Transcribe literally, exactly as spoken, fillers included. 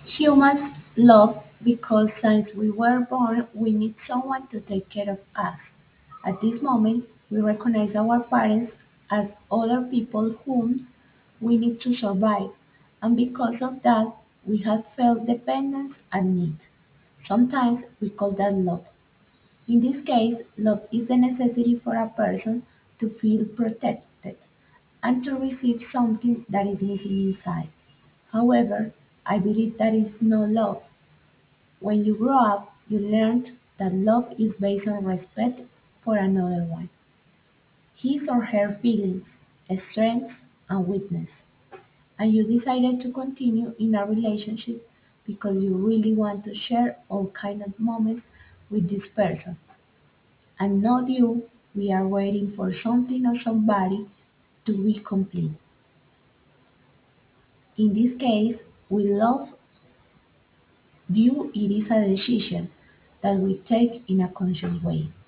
Humans love because since we were born, we need someone to take care of us. At this moment, we recognize our parents as other people whom we need to survive, and because of that, we have felt dependence and need. Sometimes we call that love. In this case, love is the necessity for a person to feel protected and to receive something that is missing inside. However, I believe that is no love. When you grow up, you learned that love is based on respect for another one, his or her feelings, strengths, and weakness, and you decided to continue in a relationship because you really want to share all kind of moments with this person. And not you, we are waiting for something or somebody to be complete. In this case, we love you, it is a decision that we take in a conscious way.